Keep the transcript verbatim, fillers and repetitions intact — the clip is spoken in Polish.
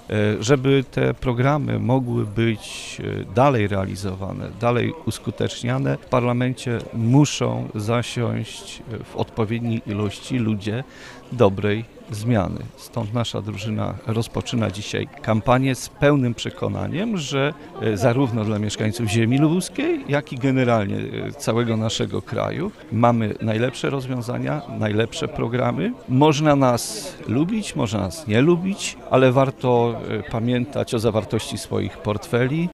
Żeby te programy mogły być dalej realizowane, dalej uskuteczniane, w parlamencie muszą zasiąść w odpowiedniej ilości ludzie dobrej zmiany. Stąd nasza drużyna rozpoczyna dzisiaj kampanię z pełnym przekonaniem, że zarówno dla mieszkańców ziemi lubuskiej, jak i generalnie całego naszego kraju mamy najlepsze rozwiązania, najlepsze programy. Można nas lubić, można nas nie lubić, ale warto pamiętać o zawartości swoich portfeli,